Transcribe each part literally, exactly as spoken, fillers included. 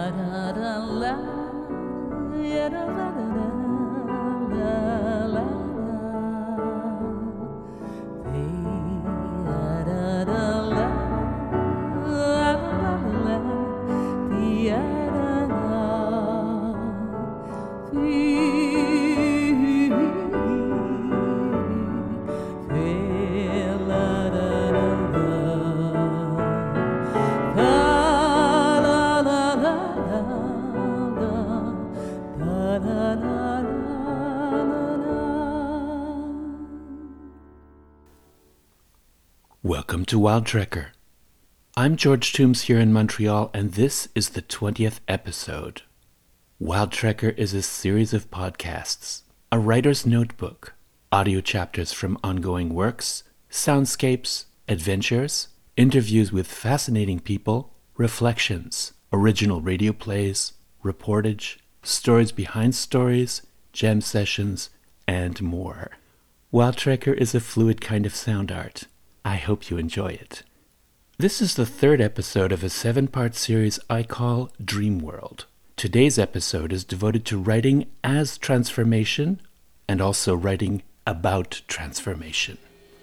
Welcome to Wild Trekker. I'm George Toombs here in Montreal, and this is the twentieth episode. Wild Trekker is a series of podcasts, a writer's notebook, audio chapters from ongoing works, soundscapes, adventures, interviews with fascinating people, reflections, original radio plays, reportage, stories behind stories, jam sessions, and more. Wild Trekker is a fluid kind of sound art. I hope you enjoy it. This is the third episode of a seven-part series I call Dream World. Today's episode is devoted to writing as transformation and also writing about transformation.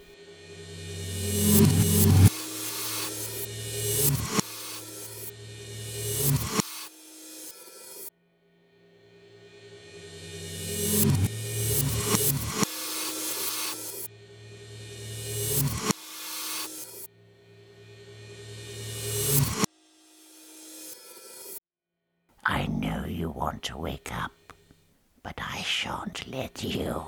I know you want to wake up, but I shan't let you.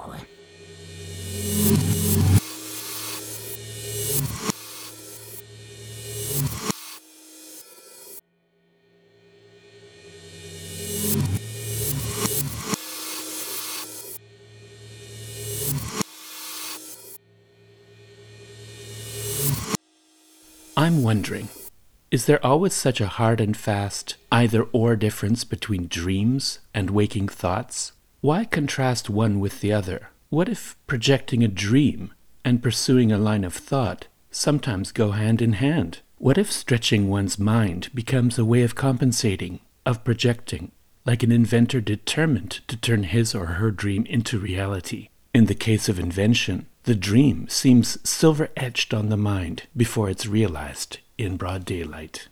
I'm wondering, is there always such a hard and fast either-or difference between dreams and waking thoughts? Why contrast one with the other? What if projecting a dream and pursuing a line of thought sometimes go hand in hand? What if stretching one's mind becomes a way of compensating, of projecting, like an inventor determined to turn his or her dream into reality? In the case of invention, the dream seems silver-etched on the mind before it's realized in broad daylight.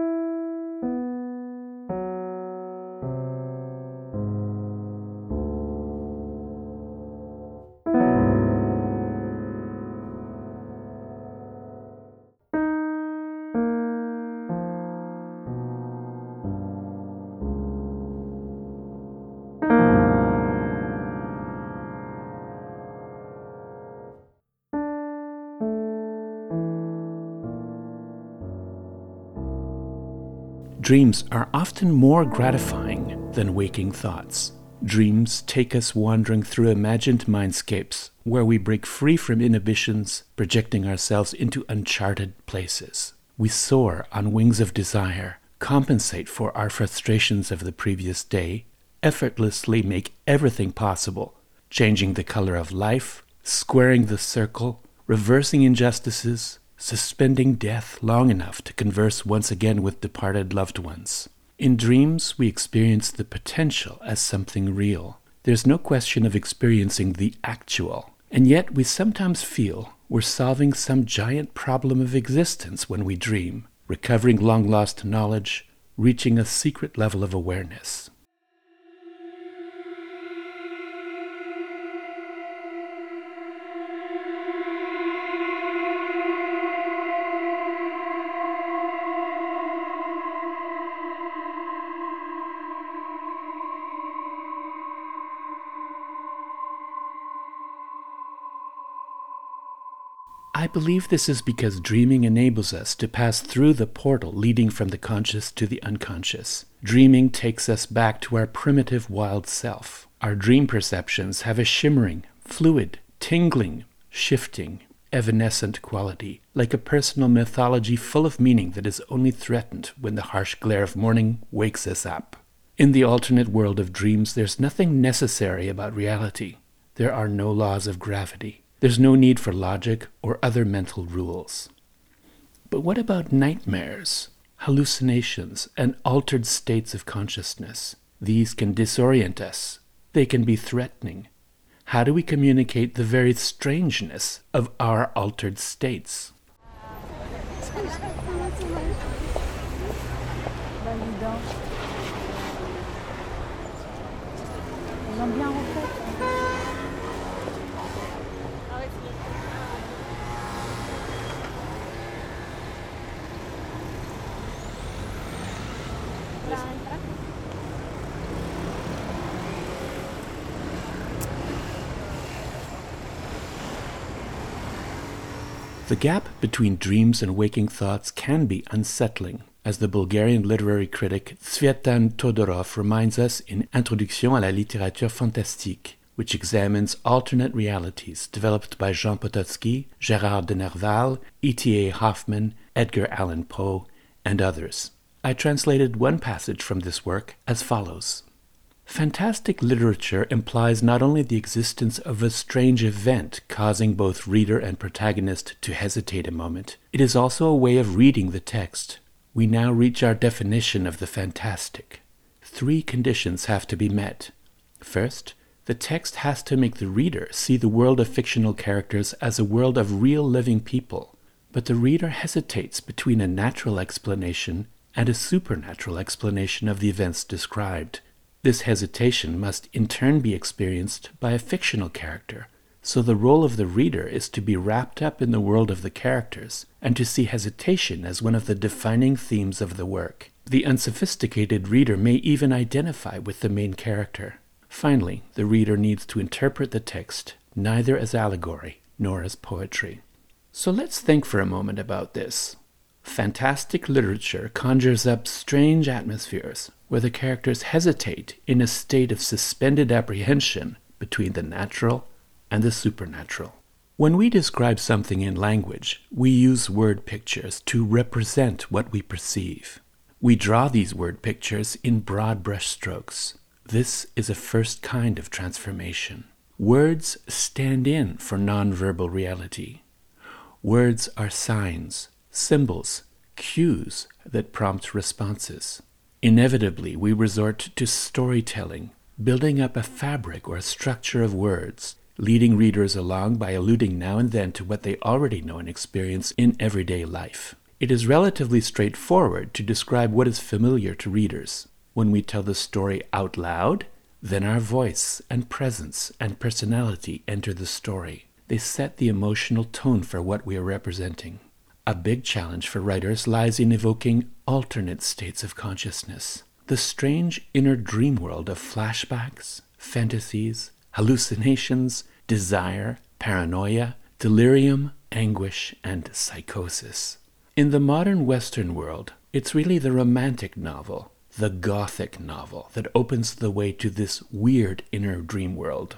Dreams are often more gratifying than waking thoughts. Dreams take us wandering through imagined mindscapes where we break free from inhibitions, projecting ourselves into uncharted places. We soar on wings of desire, compensate for our frustrations of the previous day, effortlessly make everything possible, changing the color of life, squaring the circle, reversing injustices, suspending death long enough to converse once again with departed loved ones. In dreams, we experience the potential as something real. There's no question of experiencing the actual, and yet we sometimes feel we're solving some giant problem of existence when we dream, recovering long-lost knowledge, reaching a secret level of awareness. I believe this is because dreaming enables us to pass through the portal leading from the conscious to the unconscious. Dreaming takes us back to our primitive wild self. Our dream perceptions have a shimmering, fluid, tingling, shifting, evanescent quality, like a personal mythology full of meaning that is only threatened when the harsh glare of morning wakes us up. In the alternate world of dreams, there's nothing necessary about reality. There are no laws of gravity. There's no need for logic or other mental rules. But what about nightmares? hallucinations, and altered states of consciousness. These can disorient us. They can be threatening. How do we communicate the very strangeness of our altered states? The gap between dreams and waking thoughts can be unsettling, as the Bulgarian literary critic Tsvetan Todorov reminds us in Introduction à la littérature fantastique, which examines alternate realities developed by Jean Potocki, Gérard de Nerval, E T A Hoffmann, Edgar Allan Poe, and others. I translated one passage from this work as follows. Fantastic literature implies not only the existence of a strange event causing both reader and protagonist to hesitate a moment, it is also a way of reading the text. We now reach our definition of the fantastic. Three conditions have to be met. First, the text has to make the reader see the world of fictional characters as a world of real living people, but the reader hesitates between a natural explanation and a supernatural explanation of the events described. This hesitation must in turn be experienced by a fictional character, so the role of the reader is to be wrapped up in the world of the characters and to see hesitation as one of the defining themes of the work. The unsophisticated reader may even identify with the main character. Finally, the reader needs to interpret the text neither as allegory nor as poetry. So let's think for a moment about this. Fantastic literature conjures up strange atmospheres where the characters hesitate in a state of suspended apprehension between the natural and the supernatural. When we describe something in language, we use word pictures to represent what we perceive. We draw these word pictures in broad brushstrokes. This is a first kind of transformation. Words stand in for nonverbal reality. Words are signs, symbols, cues that prompt responses. Inevitably, we resort to storytelling, building up a fabric or a structure of words, leading readers along by alluding now and then to what they already know and experience in everyday life. It is relatively straightforward to describe what is familiar to readers. When we tell the story out loud, then our voice and presence and personality enter the story. They set the emotional tone for what we are representing. A big challenge for writers lies in evoking alternate states of consciousness, the strange inner dream world of flashbacks, fantasies, hallucinations, desire, paranoia, delirium, anguish, and psychosis. In the modern Western world, it's really the romantic novel, the Gothic novel, that opens the way to this weird inner dream world.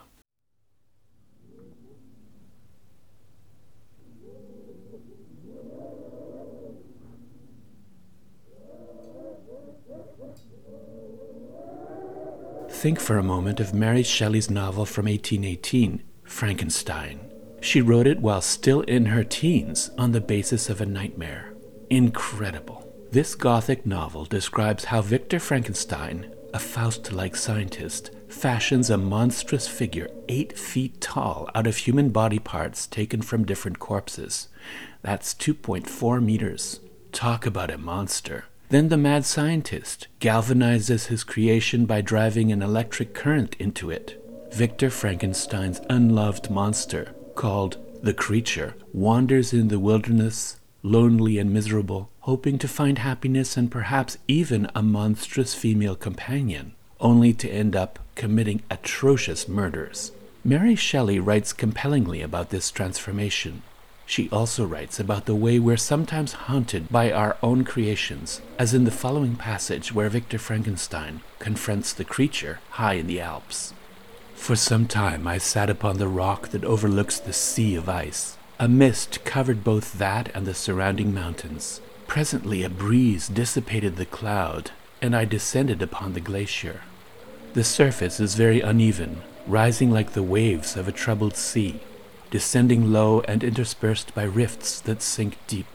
Think for a moment of Mary Shelley's novel from eighteen eighteen, Frankenstein. She wrote it while still in her teens on the basis of a nightmare. Incredible. This Gothic novel describes how Victor Frankenstein, a Faust-like scientist, fashions a monstrous figure eight feet tall out of human body parts taken from different corpses. That's two point four meters. Talk about a monster. Then the mad scientist galvanizes his creation by driving an electric current into it. Victor Frankenstein's unloved monster, called the Creature, wanders in the wilderness, lonely and miserable, hoping to find happiness and perhaps even a monstrous female companion, only to end up committing atrocious murders. Mary Shelley writes compellingly about this transformation. She also writes about the way we're sometimes haunted by our own creations, as in the following passage where Victor Frankenstein confronts the Creature high in the Alps. For some time I sat upon the rock that overlooks the sea of ice. A mist covered both that and the surrounding mountains. Presently a breeze dissipated the cloud, and I descended upon the glacier. The surface is very uneven, rising like the waves of a troubled sea, descending low and interspersed by rifts that sink deep.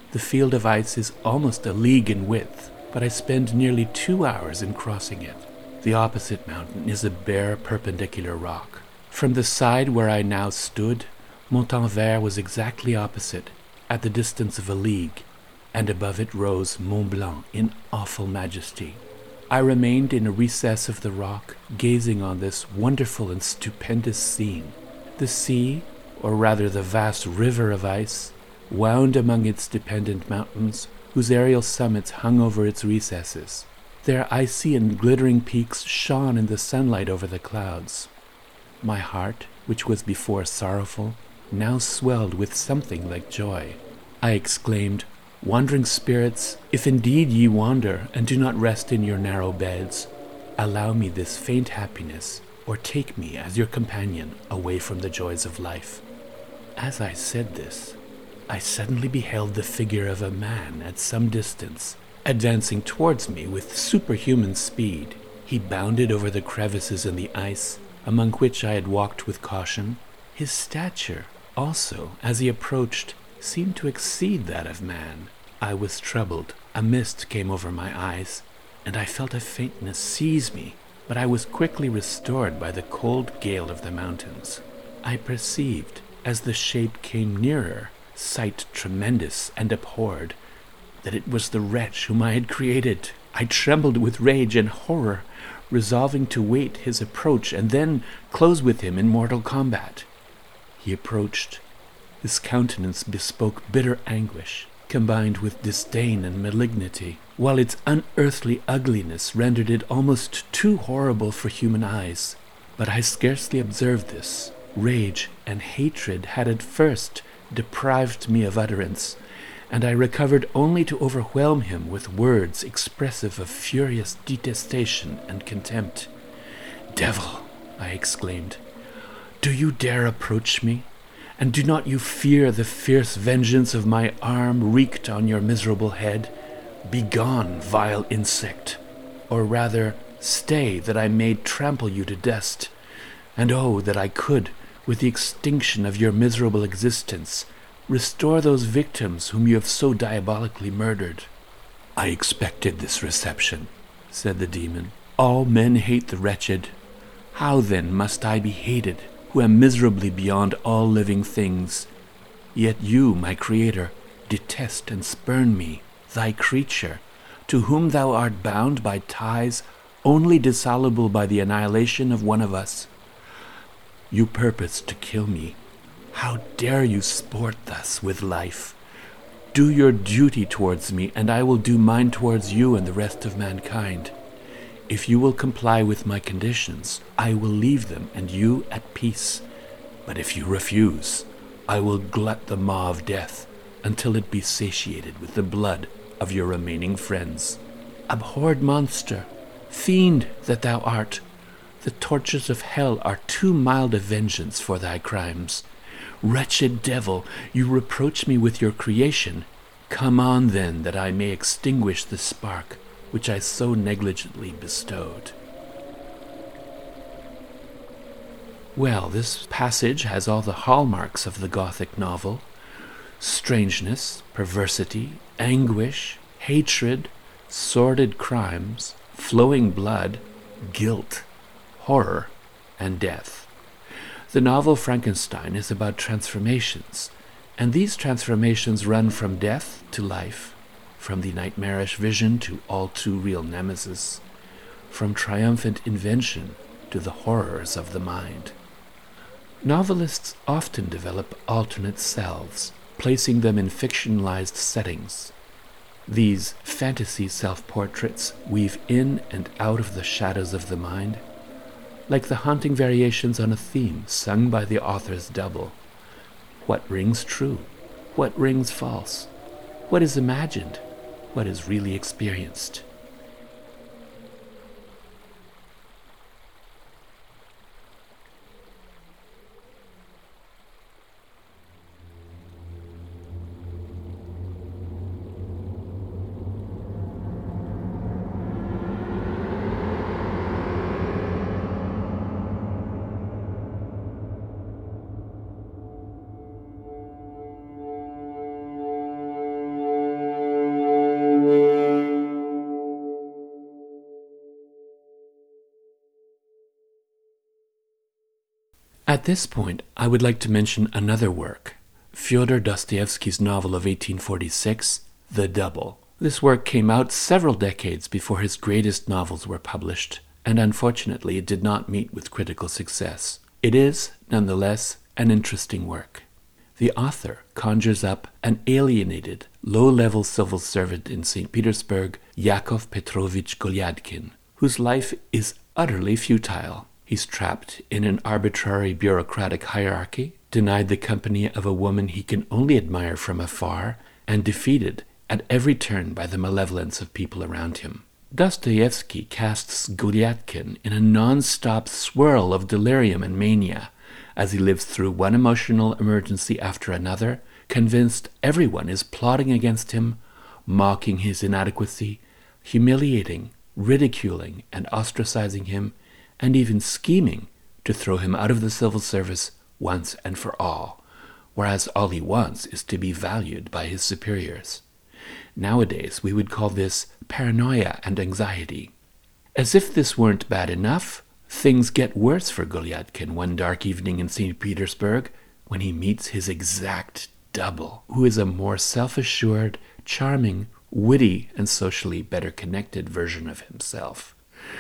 The field of ice is almost a league in width, but I spend nearly two hours in crossing it. The opposite mountain is a bare perpendicular rock. From the side where I now stood, Montanvert was exactly opposite, at the distance of a league, and above it rose Mont Blanc in awful majesty. I remained in a recess of the rock, gazing on this wonderful and stupendous scene. The sea, or rather the vast river of ice, wound among its dependent mountains, whose aerial summits hung over its recesses. Their icy and glittering peaks shone in the sunlight over the clouds. My heart, which was before sorrowful, now swelled with something like joy. I exclaimed, "Wandering spirits, if indeed ye wander and do not rest in your narrow beds, allow me this faint happiness, or take me as your companion away from the joys of life." As I said this, I suddenly beheld the figure of a man at some distance, advancing towards me with superhuman speed. He bounded over the crevices in the ice, among which I had walked with caution. His stature, also, as he approached, seemed to exceed that of man. I was troubled. A mist came over my eyes, and I felt a faintness seize me, but I was quickly restored by the cold gale of the mountains. I perceived, as the shape came nearer, sight tremendous and abhorred, that it was the wretch whom I had created. I trembled with rage and horror, resolving to wait his approach and then close with him in mortal combat. He approached. His countenance bespoke bitter anguish, combined with disdain and malignity, while its unearthly ugliness rendered it almost too horrible for human eyes. But I scarcely observed this. Rage and hatred had at first deprived me of utterance, and I recovered only to overwhelm him with words expressive of furious detestation and contempt. "Devil!" I exclaimed, "do you dare approach me? And do not you fear the fierce vengeance of my arm wreaked on your miserable head? Begone, vile insect! Or rather, stay, that I may trample you to dust. And oh, that I could, with the extinction of your miserable existence, restore those victims whom you have so diabolically murdered." "I expected this reception," said the demon. "All men hate the wretched. How then must I be hated, who am miserably beyond all living things? Yet you, my creator, detest and spurn me, thy creature, to whom thou art bound by ties only dissoluble by the annihilation of one of us. You purpose to kill me. How dare you sport thus with life? Do your duty towards me, and I will do mine towards you and the rest of mankind. If you will comply with my conditions, I will leave them and you at peace. But if you refuse, I will glut the maw of death until it be satiated with the blood of your remaining friends. Abhorred monster, fiend that thou art, the tortures of hell are too mild a vengeance for thy crimes. Wretched devil, you reproach me with your creation. Come on, then, that I may extinguish the spark which I so negligently bestowed." Well, this passage has all the hallmarks of the Gothic novel: strangeness, perversity, anguish, hatred, sordid crimes, flowing blood, guilt, horror, and death. The novel Frankenstein is about transformations, and these transformations run from death to life, from the nightmarish vision to all too real nemesis, from triumphant invention to the horrors of the mind. Novelists often develop alternate selves, placing them in fictionalized settings. These fantasy self-portraits weave in and out of the shadows of the mind, like the haunting variations on a theme sung by the author's double. What rings true? What rings false? What is imagined? What is really experienced? At this point, I would like to mention another work, Fyodor Dostoevsky's novel of eighteen forty-six, The Double. This work came out several decades before his greatest novels were published, and unfortunately it did not meet with critical success. It is, nonetheless, an interesting work. The author conjures up an alienated, low-level civil servant in Saint Petersburg, Yakov Petrovich Golyadkin, whose life is utterly futile. He's trapped in an arbitrary bureaucratic hierarchy, denied the company of a woman he can only admire from afar, and defeated at every turn by the malevolence of people around him. Dostoevsky casts Golyadkin in a non-stop swirl of delirium and mania as he lives through one emotional emergency after another, convinced everyone is plotting against him, mocking his inadequacy, humiliating, ridiculing, and ostracizing him, and even scheming to throw him out of the civil service once and for all, whereas all he wants is to be valued by his superiors. Nowadays, we would call this paranoia and anxiety. As if this weren't bad enough, things get worse for Golyadkin one dark evening in Saint Petersburg when he meets his exact double, who is a more self-assured, charming, witty, and socially better connected version of himself.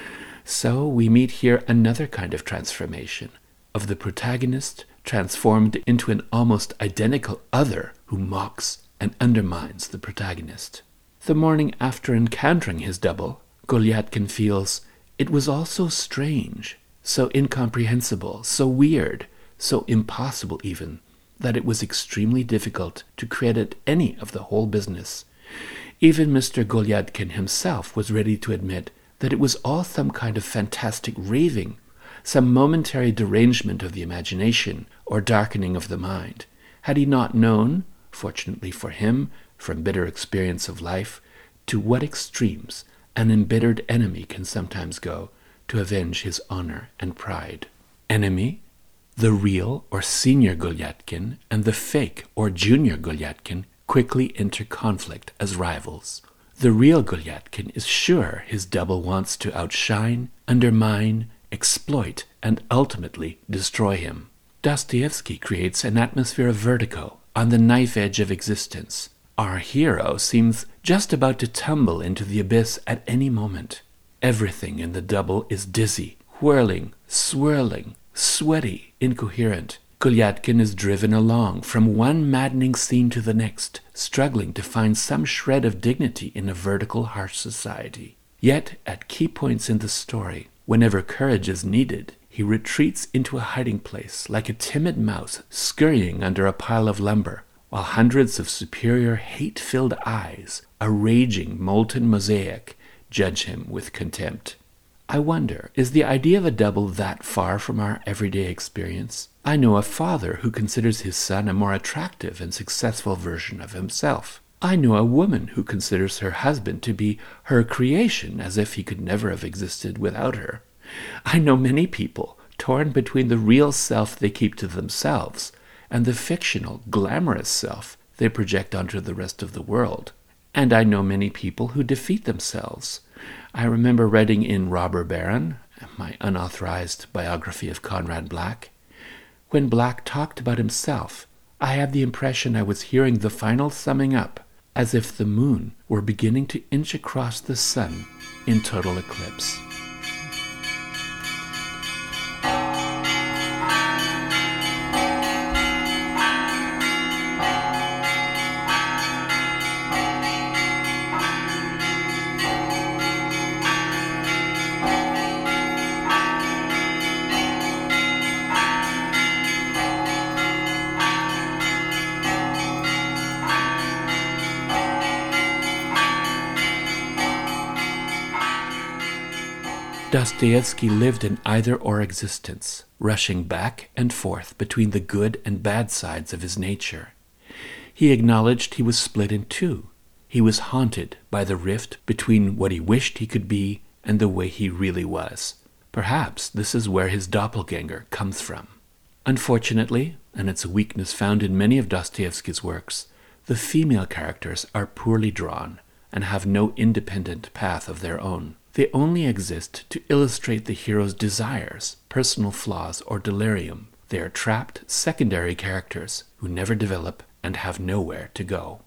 So we meet here another kind of transformation, of the protagonist transformed into an almost identical other who mocks and undermines the protagonist. The morning after encountering his double, Golyadkin feels it was all so strange, so incomprehensible, so weird, so impossible even, that it was extremely difficult to credit any of the whole business. Even Mister Golyadkin himself was ready to admit that it was all some kind of fantastic raving, some momentary derangement of the imagination or darkening of the mind, had he not known, fortunately for him, from bitter experience of life, to what extremes an embittered enemy can sometimes go to avenge his honor and pride. Enemy? The real or senior Golyadkin and the fake or junior Golyadkin quickly enter conflict as rivals. The real Golyadkin is sure his double wants to outshine, undermine, exploit, and ultimately destroy him. Dostoevsky creates an atmosphere of vertigo on the knife edge of existence. Our hero seems just about to tumble into the abyss at any moment. Everything in the double is dizzy, whirling, swirling, sweaty, incoherent. Golyadkin is driven along from one maddening scene to the next, struggling to find some shred of dignity in a vertical, harsh society. Yet, at key points in the story, whenever courage is needed, he retreats into a hiding place like a timid mouse scurrying under a pile of lumber, while hundreds of superior hate-filled eyes, a raging molten mosaic, judge him with contempt. I wonder, is the idea of a double that far from our everyday experience? I know a father who considers his son a more attractive and successful version of himself. I know a woman who considers her husband to be her creation, as if he could never have existed without her. I know many people torn between the real self they keep to themselves and the fictional, glamorous self they project onto the rest of the world. And I know many people who defeat themselves. I remember reading in Robber Baron, my unauthorized biography of Conrad Black, when Black talked about himself, I had the impression I was hearing the final summing up, as if the moon were beginning to inch across the sun in total eclipse. Dostoevsky lived an either-or existence, rushing back and forth between the good and bad sides of his nature. He acknowledged he was split in two. He was haunted by the rift between what he wished he could be and the way he really was. Perhaps this is where his doppelganger comes from. Unfortunately, and it's a weakness found in many of Dostoevsky's works, the female characters are poorly drawn and have no independent path of their own. They only exist to illustrate the hero's desires, personal flaws, or delirium, They are trapped secondary characters who never develop and have nowhere to go.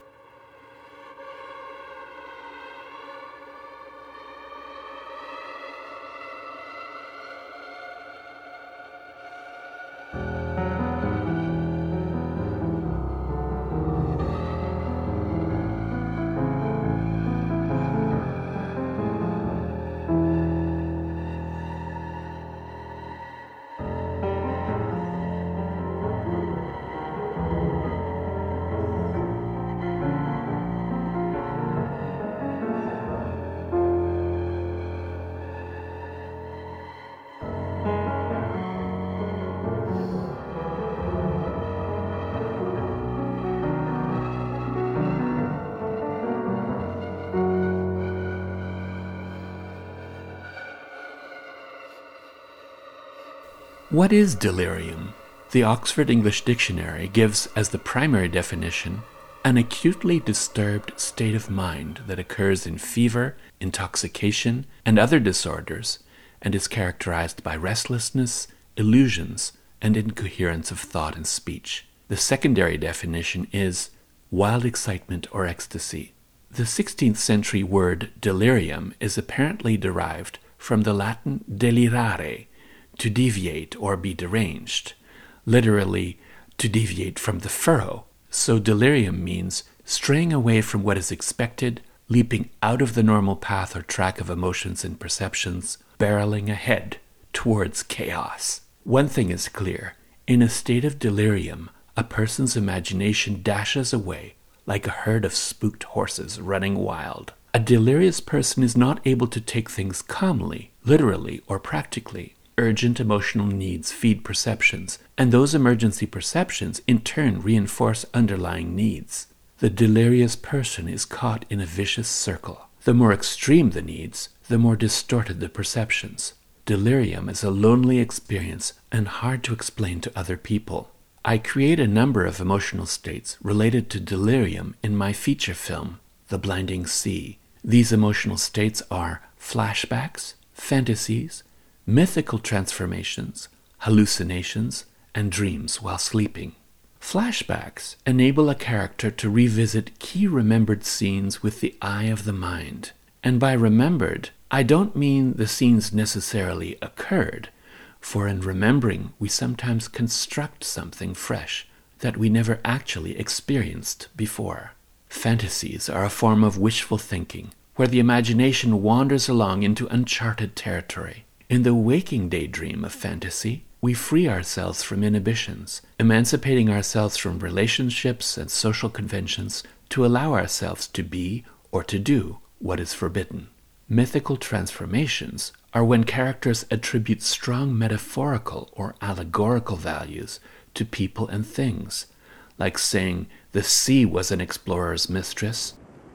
What is delirium? The Oxford English Dictionary gives as the primary definition an acutely disturbed state of mind that occurs in fever, intoxication, and other disorders, and is characterized by restlessness, illusions, and incoherence of thought and speech. The secondary definition is wild excitement or ecstasy. The sixteenth century word delirium is apparently derived from the Latin delirare, to deviate or be deranged, literally to deviate from the furrow. So delirium means straying away from what is expected, leaping out of the normal path or track of emotions and perceptions, barreling ahead towards chaos. One thing is clear: in a state of delirium, a person's imagination dashes away like a herd of spooked horses running wild. A delirious person is not able to take things calmly, literally or practically. Urgent emotional needs feed perceptions, and those emergency perceptions in turn reinforce underlying needs. The delirious person is caught in a vicious circle. The more extreme the needs, the more distorted the perceptions. Delirium is a lonely experience and hard to explain to other people. I create a number of emotional states related to delirium in my feature film, The Blinding Sea. These emotional states are flashbacks, fantasies, mythical transformations, hallucinations, and dreams while sleeping. Flashbacks enable a character to revisit key remembered scenes with the eye of the mind. And by remembered, I don't mean the scenes necessarily occurred, for in remembering we sometimes construct something fresh that we never actually experienced before. Fantasies are a form of wishful thinking, where the imagination wanders along into uncharted territory. In the waking daydream of fantasy, we free ourselves from inhibitions, emancipating ourselves from relationships and social conventions to allow ourselves to be or to do what is forbidden. Mythical transformations are when characters attribute strong metaphorical or allegorical values to people and things, like saying the sea was an explorer's mistress.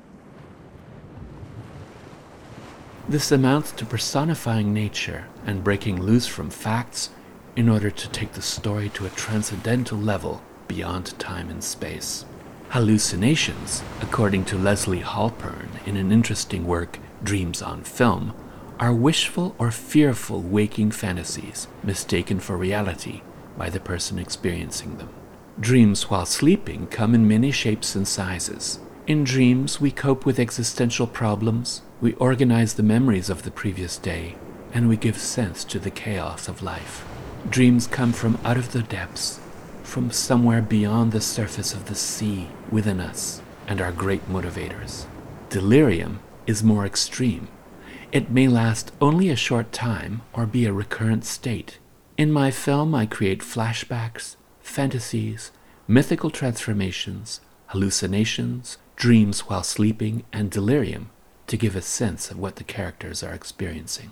This amounts to personifying nature and breaking loose from facts in order to take the story to a transcendental level beyond time and space. Hallucinations, according to Leslie Halpern in an interesting work, Dreams on Film, are wishful or fearful waking fantasies mistaken for reality by the person experiencing them. Dreams while sleeping come in many shapes and sizes. In dreams, we cope with existential problems, we organize the memories of the previous day, and we give sense to the chaos of life. Dreams come from out of the depths, from somewhere beyond the surface of the sea within us, and are great motivators. Delirium is more extreme. It may last only a short time or be a recurrent state. In my film, I create flashbacks, fantasies, mythical transformations, hallucinations, dreams while sleeping, and delirium to give a sense of what the characters are experiencing.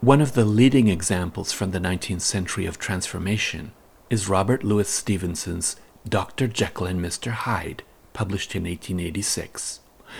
One of the leading examples from the nineteenth century of transformation is Robert Louis Stevenson's Doctor Jekyll and Mister Hyde, published in eighteen eighty-six.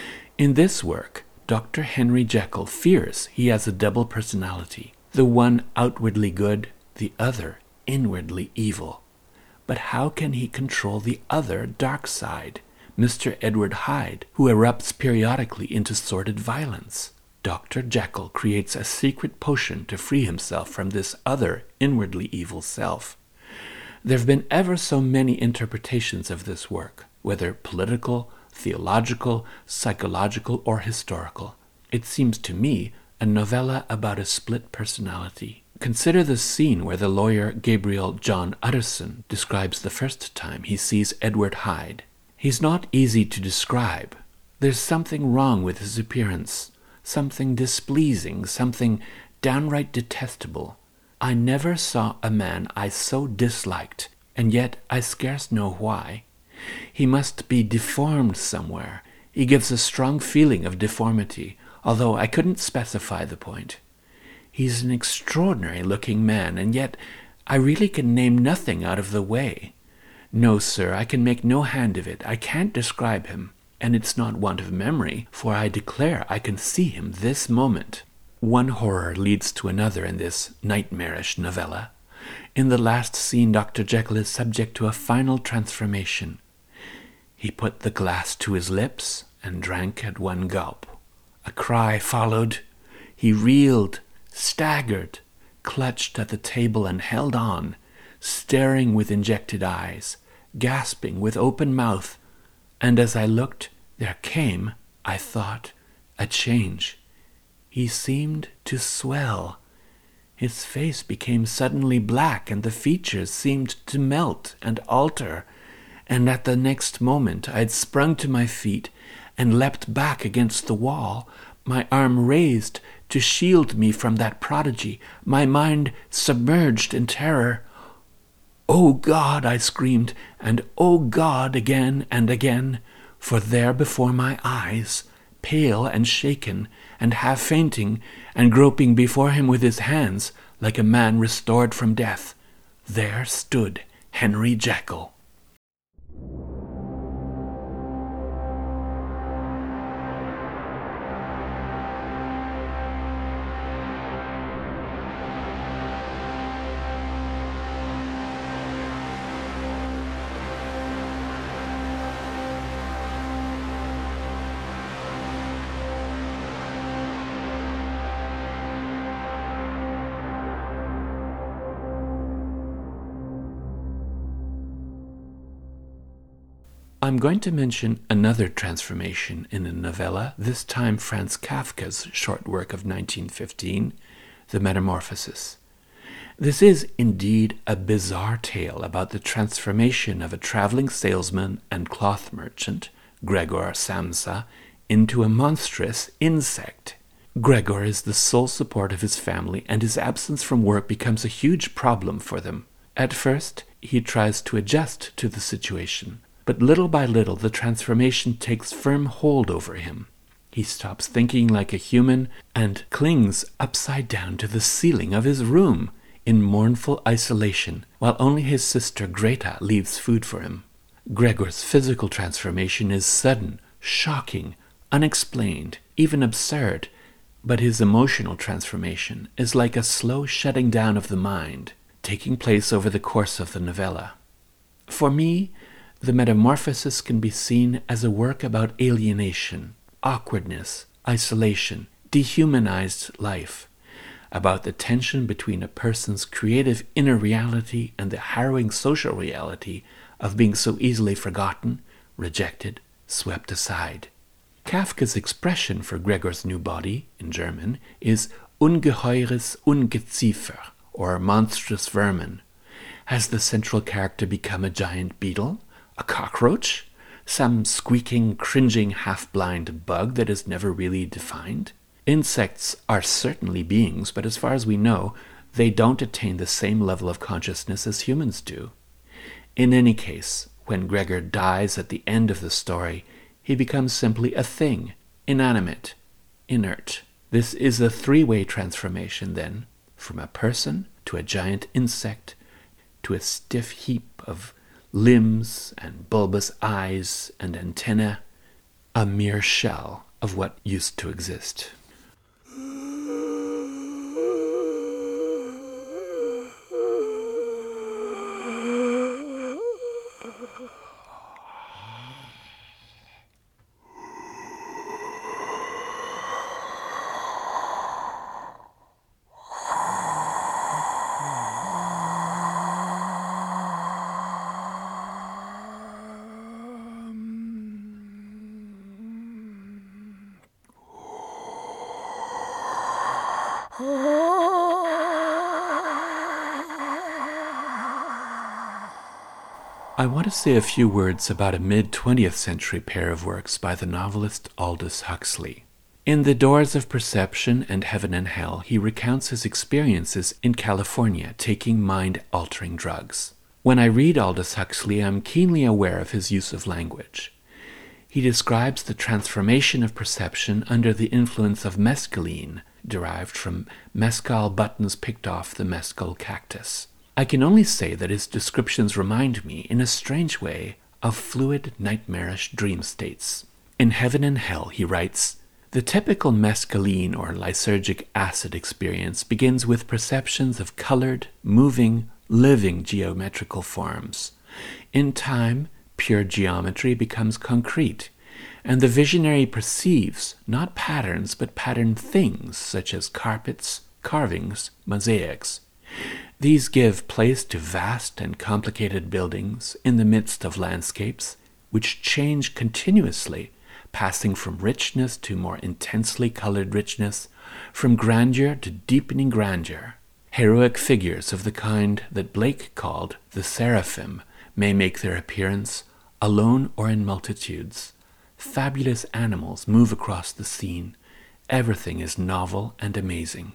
In this work, Doctor Henry Jekyll fears he has a double personality, the one outwardly good, the other inwardly evil. But how can he control the other dark side, Mister Edward Hyde, who erupts periodically into sordid violence? Doctor Jekyll creates a secret potion to free himself from this other inwardly evil self. There have been ever so many interpretations of this work, whether political, theological, psychological, or historical. It seems to me a novella about a split personality. Consider the scene where the lawyer Gabriel John Utterson describes the first time he sees Edward Hyde. He's not easy to describe. There's something wrong with his appearance, something displeasing, something downright detestable. I never saw a man I so disliked, and yet I scarce know why. He must be deformed somewhere. He gives a strong feeling of deformity, although I couldn't specify the point. He's an extraordinary-looking man, and yet I really can name nothing out of the way. No, sir, I can make no hand of it. I can't describe him. And it's not want of memory, for I declare I can see him this moment. One horror leads to another in this nightmarish novella. In the last scene, Doctor Jekyll is subject to a final transformation. He put the glass to his lips and drank at one gulp. A cry followed. He reeled, staggered, clutched at the table and held on, staring with injected eyes, gasping with open mouth. And as I looked, there came, I thought, a change. He seemed to swell. His face became suddenly black, and the features seemed to melt and alter. And at the next moment I had sprung to my feet and leapt back against the wall, my arm raised to shield me from that prodigy, my mind submerged in terror. "Oh God!" I screamed, and "Oh God!" again and again. For there before my eyes, pale and shaken, and half fainting, and groping before him with his hands, like a man restored from death, there stood Henry Jekyll. I'm going to mention another transformation in a novella, this time Franz Kafka's short work of nineteen fifteen, The Metamorphosis. This is indeed a bizarre tale about the transformation of a traveling salesman and cloth merchant, Gregor Samsa, into a monstrous insect. Gregor is the sole support of his family, and his absence from work becomes a huge problem for them. At first, he tries to adjust to the situation, but little by little the transformation takes firm hold over him. He stops thinking like a human and clings upside down to the ceiling of his room in mournful isolation, while only his sister Greta leaves food for him. Gregor's physical transformation is sudden, shocking, unexplained, even absurd, but his emotional transformation is like a slow shutting down of the mind, taking place over the course of the novella. For me, The Metamorphosis can be seen as a work about alienation, awkwardness, isolation, dehumanized life, about the tension between a person's creative inner reality and the harrowing social reality of being so easily forgotten, rejected, swept aside. Kafka's expression for Gregor's new body, in German, is ungeheures Ungeziefer, or monstrous vermin. Has the central character become a giant beetle? A cockroach? Some squeaking, cringing, half-blind bug that is never really defined? Insects are certainly beings, but as far as we know, they don't attain the same level of consciousness as humans do. In any case, when Gregor dies at the end of the story, he becomes simply a thing, inanimate, inert. This is a three-way transformation, then. from a person to a giant insect to a stiff heap of limbs and bulbous eyes and antennae, a mere shell of what used to exist. I want to say a few words about a mid-twentieth century pair of works by the novelist Aldous Huxley. In The Doors of Perception and Heaven and Hell, he recounts his experiences in California taking mind-altering drugs. When I read Aldous Huxley, I'm keenly aware of his use of language. He describes the transformation of perception under the influence of mescaline, derived from mescal buttons picked off the mescal cactus. I can only say that his descriptions remind me, in a strange way, of fluid, nightmarish dream states. In Heaven and Hell, he writes, "The typical mescaline or lysergic acid experience begins with perceptions of colored, moving, living geometrical forms. In time, pure geometry becomes concrete, and the visionary perceives not patterns but patterned things such as carpets, carvings, mosaics. These give place to vast and complicated buildings in the midst of landscapes which change continuously, passing from richness to more intensely colored richness, from grandeur to deepening grandeur. Heroic figures of the kind that Blake called the seraphim may make their appearance, alone or in multitudes. Fabulous animals move across the scene. Everything is novel and amazing."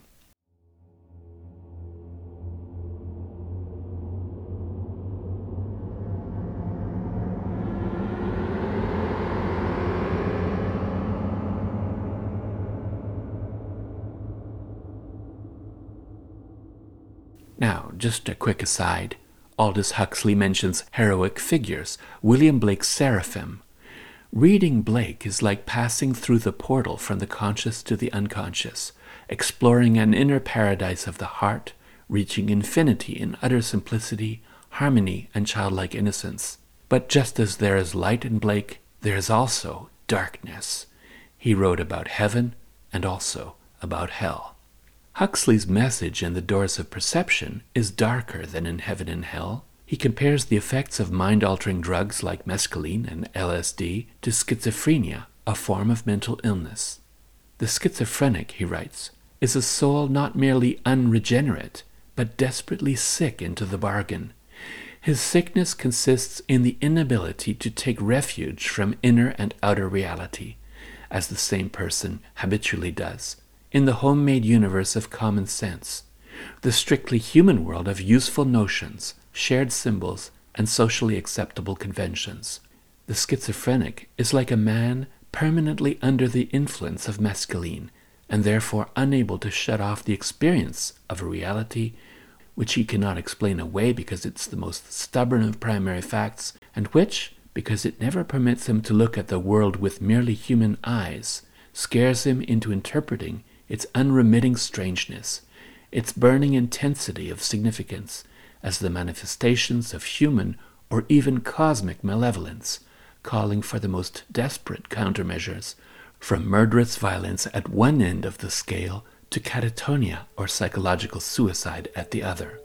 Now, just a quick aside, Aldous Huxley mentions heroic figures, William Blake's seraphim. Reading Blake is like passing through the portal from the conscious to the unconscious, exploring an inner paradise of the heart, reaching infinity in utter simplicity, harmony, and childlike innocence. But just as there is light in Blake, there is also darkness. He wrote about heaven and also about hell. Huxley's message in The Doors of Perception is darker than in Heaven and Hell. He compares the effects of mind-altering drugs like mescaline and L S D to schizophrenia, a form of mental illness. The schizophrenic, he writes, is a soul not merely unregenerate, but desperately sick into the bargain. His sickness consists in the inability to take refuge from inner and outer reality, as the same person habitually does, in the homemade universe of common sense, the strictly human world of useful notions, shared symbols, and socially acceptable conventions. The schizophrenic is like a man permanently under the influence of mescaline, and therefore unable to shut off the experience of a reality which he cannot explain away because it's the most stubborn of primary facts, and which, because it never permits him to look at the world with merely human eyes, scares him into interpreting its unremitting strangeness, its burning intensity of significance, as the manifestations of human or even cosmic malevolence, calling for the most desperate countermeasures, from murderous violence at one end of the scale to catatonia or psychological suicide at the other.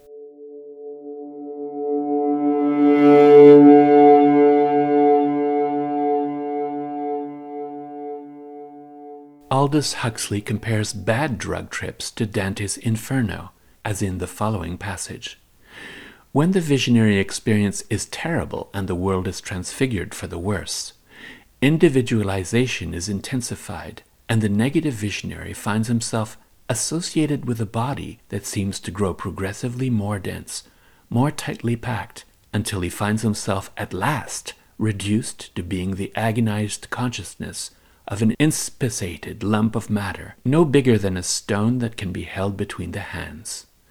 Aldous Huxley compares bad drug trips to Dante's Inferno, as in the following passage. When the visionary experience is terrible and the world is transfigured for the worse, individualization is intensified, and the negative visionary finds himself associated with a body that seems to grow progressively more dense, more tightly packed, until he finds himself at last reduced to being the agonized consciousness of an inspissated lump of matter, no bigger than a stone that can be held between the hands.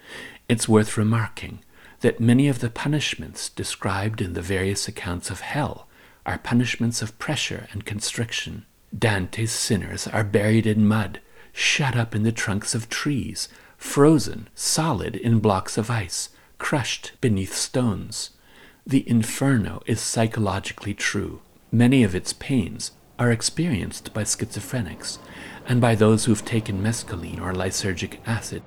It's worth remarking that many of the punishments described in the various accounts of hell are punishments of pressure and constriction. Dante's sinners are buried in mud, shut up in the trunks of trees, frozen solid in blocks of ice, crushed beneath stones. The inferno is psychologically true. Many of its pains are experienced by schizophrenics and by those who've taken mescaline or lysergic acid.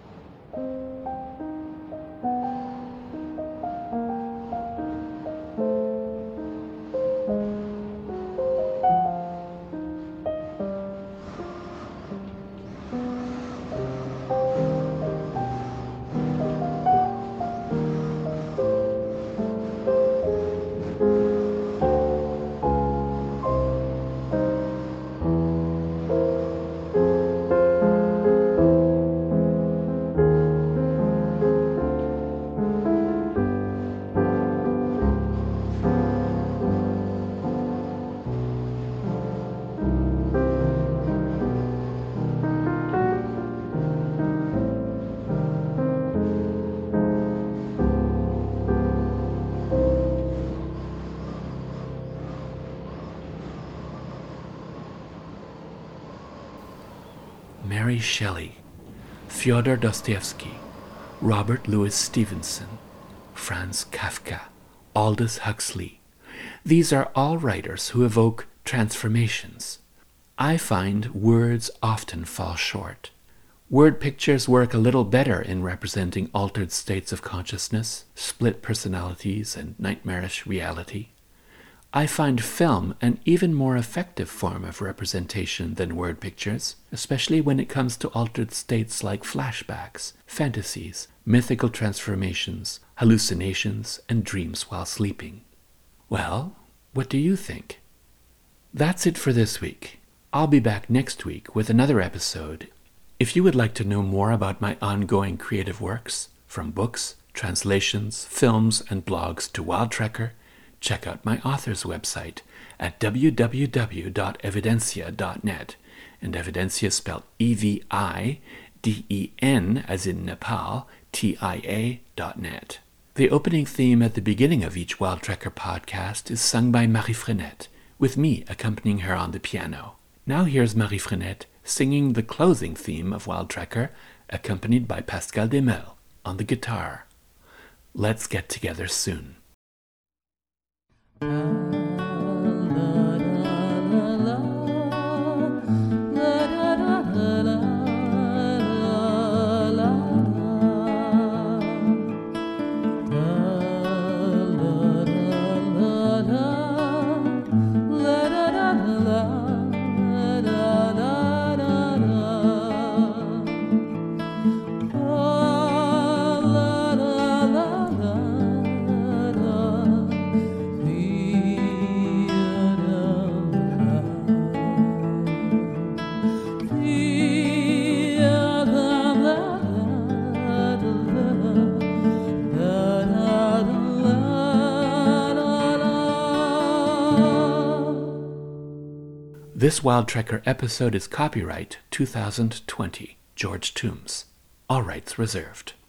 Mary Shelley, Fyodor Dostoevsky, Robert Louis Stevenson, Franz Kafka, Aldous Huxley. These are all writers who evoke transformations. I find words often fall short. Word pictures work a little better in representing altered states of consciousness, split personalities, and nightmarish reality. I find film an even more effective form of representation than word pictures, especially when it comes to altered states like flashbacks, fantasies, mythical transformations, hallucinations, and dreams while sleeping. Well, what do you think? That's it for this week. I'll be back next week with another episode. If you would like to know more about my ongoing creative works, from books, translations, films, and blogs to Wild Trekker, check out my author's website at w w w dot evidencia dot net, and Evidencia spelled E V I D E N as in Nepal, T I A dot net. The opening theme at the beginning of each Wild Trekker podcast is sung by Marie Frenette, with me accompanying her on the piano. Now here's Marie Frenette singing the closing theme of Wild Trekker, accompanied by Pascal Desmel on the guitar. Let's get together soon. This Wild Trekker episode is copyright two thousand twenty, George Toombs. All rights reserved.